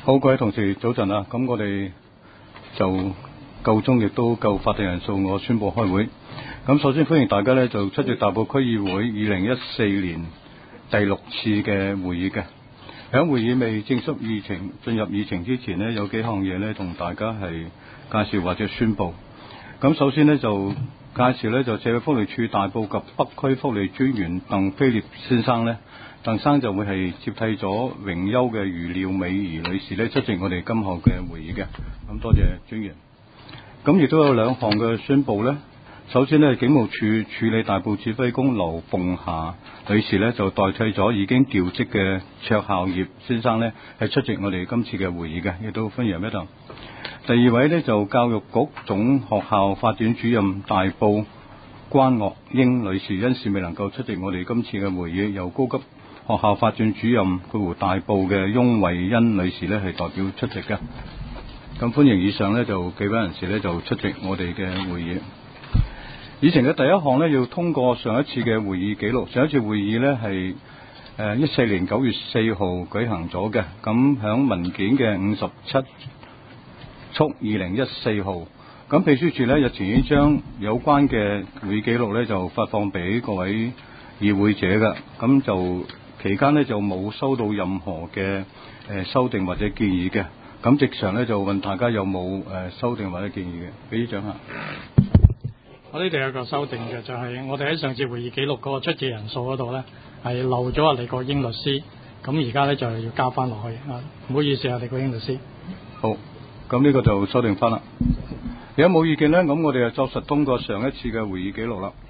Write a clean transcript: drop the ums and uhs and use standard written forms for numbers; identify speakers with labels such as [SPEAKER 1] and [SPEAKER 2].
[SPEAKER 1] 好，各位同事早晨啊！咁我哋就夠鐘，亦都夠法定人數，我宣佈開會。咁首先歡迎大家呢，就出席大埔區議會2014年第6次嘅會議嘅。喺會議未正式進入議程之前呢，有幾項嘢呢同大家係介紹或者宣佈。咁首先呢，就介紹呢，就社會福利署大埔及北區福利專員鄧飛烈先生呢。鄧生就會係接替咗榮休嘅余廖美儀女士呢，出席我哋今後嘅會議嘅。咁多謝專員。咁亦都有兩項嘅宣佈呢。首先呢，警務處處理大埔指揮工劉鳳霞女士呢，就代替咗已經調職嘅卓孝業先生呢，係出席我哋今次嘅會議嘅，亦都歡迎一度。第二位呢，就教育局總學校發展主任大埔關岳英女士，因事未能夠出席我哋今次嘅會議，由高級學校發展主任大埔嘅翁慧欣女士呢，係代表出席嘅。咁歡迎以上呢，就幾位人士呢，就出席我哋嘅會議。議程嘅第一項呢，要通過上一次嘅會議記錄。上一次會議呢，係14年9月4號舉行咗嘅。咁響文件嘅57速2014號。咁秘書處呢，日前已經將有關嘅會議記錄呢，就發放俾各位議會者嘅。咁就期間呢，就冇收到任何嘅修訂或者建議嘅。咁直常呢，就問大家有冇修訂或者建議嘅，俾啲獎下。
[SPEAKER 2] 我呢度有個修訂嘅，就係我哋喺上次會議記錄嗰個出席人數嗰度呢，係漏咗李國英律師，咁而家呢，就要加翻落去啊！唔好意思啊，李國英律師。
[SPEAKER 1] 好，咁呢個就修訂翻啦。如果冇意見呢，咁我哋就作實通過上一次嘅會議記錄啦。